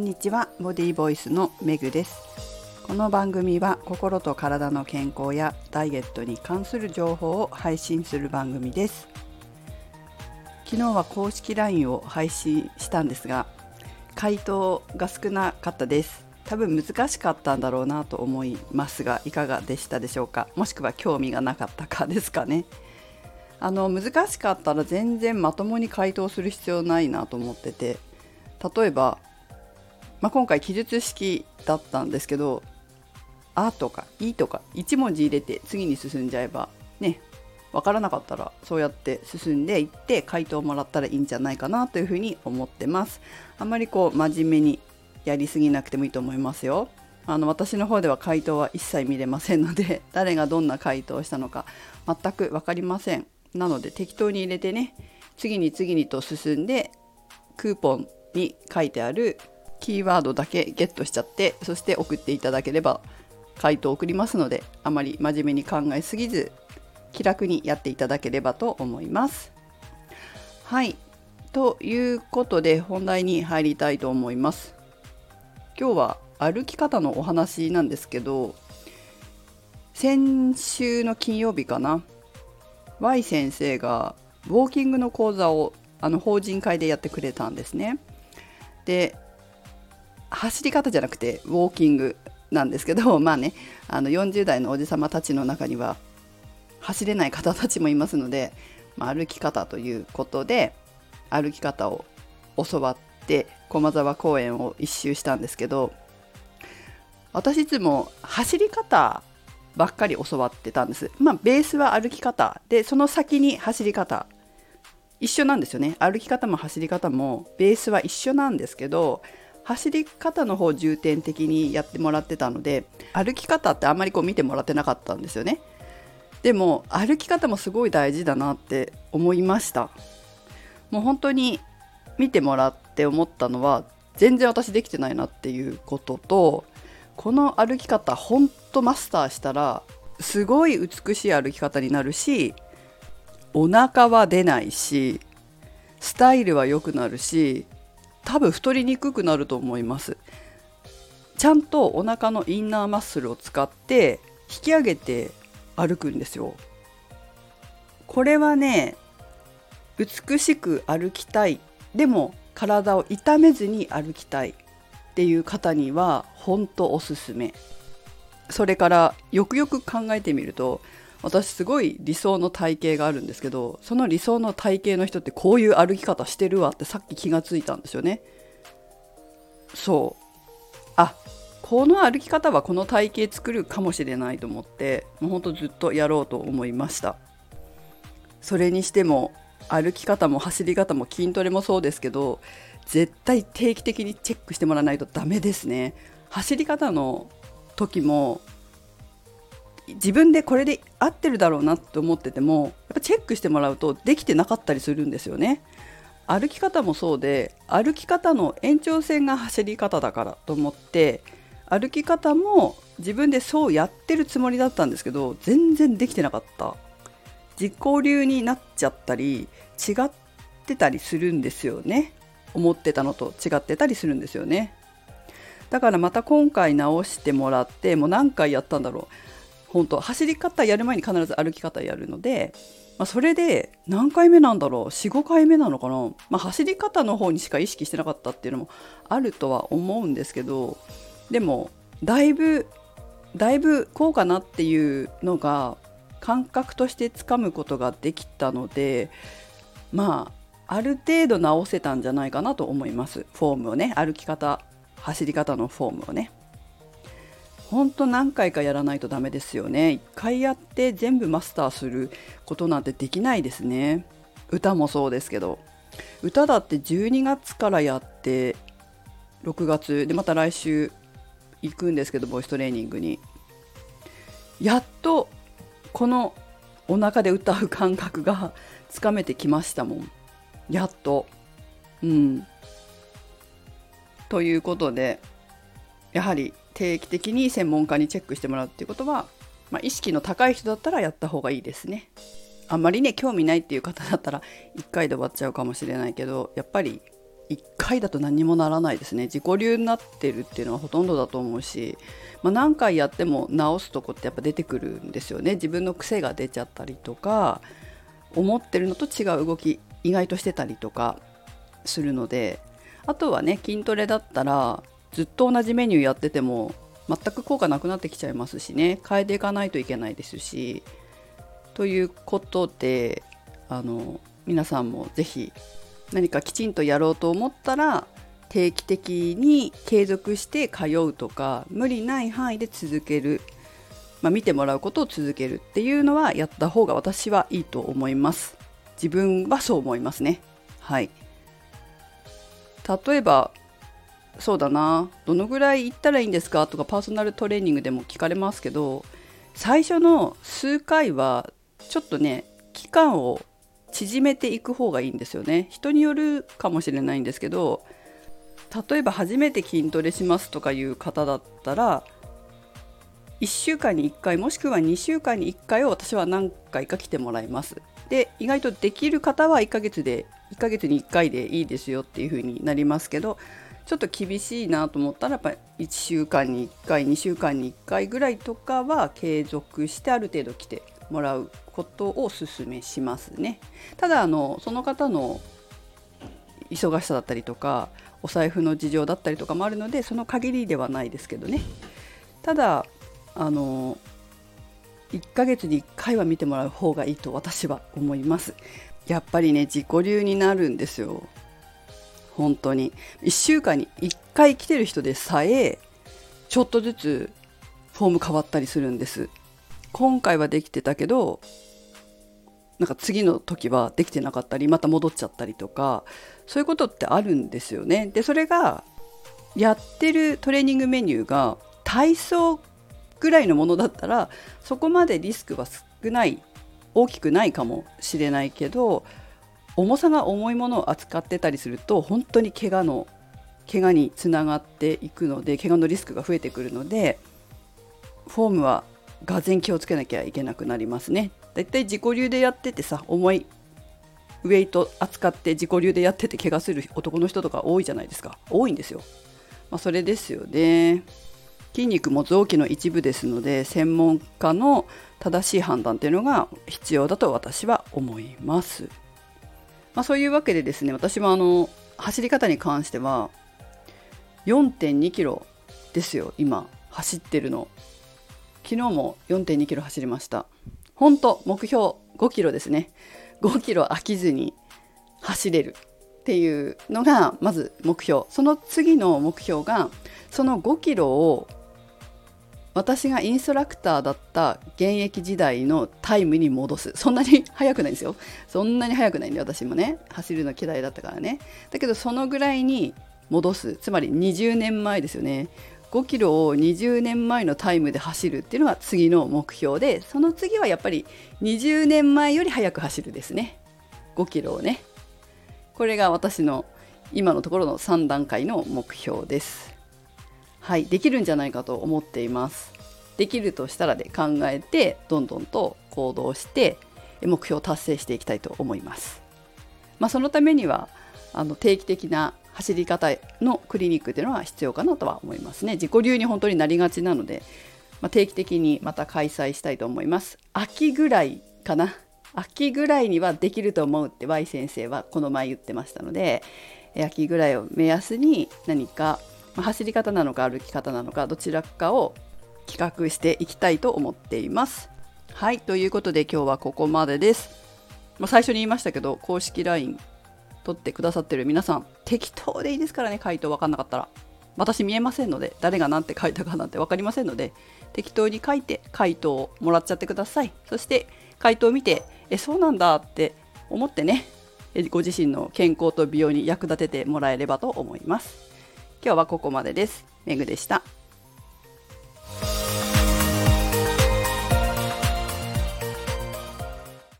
にちは、ボディボイスのメグです。この番組は心と体の健康やダイエットに関する情報を配信する番組です。昨日は公式 LINE を配信したんですが、回答が少なかったです。多分難しかったんだろうなと思いますが、いかがでしたでしょうか。もしくは興味がなかったかですかね。難しかったら全然まともに回答する必要ないなと思ってて、例えば、今回記述式だったんですけど、あとかいとか1文字入れて次に進んじゃえばね、分からなかったらそうやって進んでいって回答をもらったらいいんじゃないかなというふうに思ってます。あんまり真面目にやりすぎなくてもいいと思いますよ。私の方では回答は一切見れませんので、誰がどんな回答をしたのか全く分かりません。なので適当に入れてね、次にと進んで、クーポンに書いてあるキーワードだけゲットしちゃって、そして送っていただければ回答を送りますので、あまり真面目に考えすぎず気楽にやっていただければと思います。はい、ということで本題に入りたいと思います。今日は歩き方のお話なんですけど、先週の金曜日かな、Y 先生がウォーキングの講座を法人会でやってくれたんですね。で、走り方じゃなくてウォーキングなんですけど、40代のおじさまたちの中には走れない方たちもいますので、歩き方ということで歩き方を教わって駒沢公園を一周したんですけど、私いつも走り方ばっかり教わってたんです。ベースは歩き方で、その先に走り方一緒なんですよね。歩き方も走り方もベースは一緒なんですけど、走り方の方を重点的にやってもらってたので、歩き方ってあんまり見てもらってなかったんですよね。でも歩き方もすごい大事だなって思いました。もう本当に見てもらって思ったのは、全然私できてないなっていうことと、この歩き方本当マスターしたらすごい美しい歩き方になるし、お腹は出ないし、スタイルは良くなるし、多分太りにくくなると思います。ちゃんとお腹のインナーマッスルを使って引き上げて歩くんですよ。これはね、美しく歩きたい、でも体を痛めずに歩きたいっていう方には本当おすすめ。それからよくよく考えてみると、私すごい理想の体型があるんですけど、その理想の体型の人ってこういう歩き方してるわってさっき気がついたんですよね。そう、この歩き方はこの体型作るかもしれないと思って、もうほんとずっとやろうと思いました。それにしても歩き方も走り方も筋トレもそうですけど、絶対定期的にチェックしてもらわないとダメですね。走り方の時も自分でこれで合ってるだろうなと思ってても、やっぱチェックしてもらうとできてなかったりするんですよね。歩き方もそうで、歩き方の延長線が走り方だからと思って、歩き方も自分でそうやってるつもりだったんですけど、全然できてなかった。自己流になっちゃったり違ってたりするんですよね。思ってたのと違ってたりするんですよね。だからまた今回直してもらって、もう何回やったんだろう。本当走り方やる前に必ず歩き方やるので、それで何回目なんだろう、 4,5 回目なのかな。走り方の方にしか意識してなかったっていうのもあるとは思うんですけど、でもだいぶこうかなっていうのが感覚としてつかむことができたので、ある程度直せたんじゃないかなと思います。フォームをね、歩き方走り方のフォームをね、本当何回かやらないとダメですよね。一回やって全部マスターすることなんてできないですね。歌もそうですけど、歌だって12月からやって6月でまた来週行くんですけど、ボイストレーニングにやっとこのお腹で歌う感覚がつかめてきましたもん。やっとということで、やはり定期的に専門家にチェックしてもらうっていうことは、意識の高い人だったらやった方がいいですね。あんまりね興味ないっていう方だったら1回で終わっちゃうかもしれないけど、やっぱり 1回だと何もならないですね。自己流になってるっていうのはほとんどだと思うし、何回やっても直すとこってやっぱ出てくるんですよね。自分の癖が出ちゃったりとか、思ってるのと違う動き意外としてたりとかするので、あとはね、筋トレだったらずっと同じメニューやってても全く効果なくなってきちゃいますしね、変えていかないといけないですし、ということで皆さんもぜひ何かきちんとやろうと思ったら定期的に継続して通うとか、無理ない範囲で続ける、見てもらうことを続けるっていうのはやった方が私はいいと思います。自分はそう思いますね。はい。例えばそうだな、どのぐらい行ったらいいんですかとかパーソナルトレーニングでも聞かれますけど、最初の数回はちょっとね、期間を縮めていく方がいいんですよね。人によるかもしれないんですけど、例えば初めて筋トレしますとかいう方だったら1週間に1回もしくは2週間に1回を私は何回か来てもらいます。で、意外とできる方は1ヶ月に1回でいいですよっていう風になりますけど、ちょっと厳しいなと思ったらやっぱり1週間に1回2週間に1回ぐらいとかは継続してある程度来てもらうことをお勧めしますね。ただその方の忙しさだったりとかお財布の事情だったりとかもあるので、その限りではないですけどね。ただ1ヶ月に1回は見てもらう方がいいと私は思います。やっぱりね、自己流になるんですよ。本当に1週間に1回来てる人でさえちょっとずつフォーム変わったりするんです。今回はできてたけどなんか次の時はできてなかったり、また戻っちゃったりとか、そういうことってあるんですよね。で、それがやってるトレーニングメニューが体操ぐらいのものだったらそこまでリスクは大きくないかもしれないけど、重さが重いものを扱ってたりすると本当に怪我につながっていくので、怪我のリスクが増えてくるので、フォームはがぜん気をつけなきゃいけなくなりますね。だいたい自己流でやっててさ、重いウェイト扱って自己流でやってて怪我する男の人とか多いじゃないですか。多いんですよ。それですよね。筋肉も臓器の一部ですので、専門家の正しい判断というのが必要だと私は思います。そういうわけでですね、私は走り方に関しては 4.2 キロですよ。今走ってるの。昨日も 4.2 キロ走りました。本当目標5キロですね。5キロ飽きずに走れるっていうのがまず目標。その次の目標が、その5キロを私がインストラクターだった現役時代のタイムに戻す。そんなに速くないんですよ。そんなに速くないんで、私もね、走るの嫌いだったからね。だけどそのぐらいに戻す。つまり20年前ですよね。5キロを20年前のタイムで走るっていうのが次の目標で、その次はやっぱり20年前より速く走るですね。5キロをね。これが私の今のところの3段階の目標です。はい、できるんじゃないかと思っています。できるとしたらで考えて、どんどんと行動して目標を達成していきたいと思います。そのためには定期的な走り方のクリニックというのは必要かなとは思いますね。自己流に本当になりがちなので、定期的にまた開催したいと思います。秋ぐらいかな。秋ぐらいにはできると思うって Y 先生はこの前言ってましたので、秋ぐらいを目安に何か走り方なのか歩き方なのかどちらかを企画していきたいと思っています。はい、ということで今日はここまでです。最初に言いましたけど、公式 LINE 取ってくださってる皆さん、適当でいいですからね。回答分かんなかったら私見えませんので、誰が何て書いたかなんて分かりませんので、適当に書いて回答をもらっちゃってください。そして回答を見てそうなんだって思ってね、ご自身の健康と美容に役立ててもらえればと思います。今日はここまでです。めぐでした。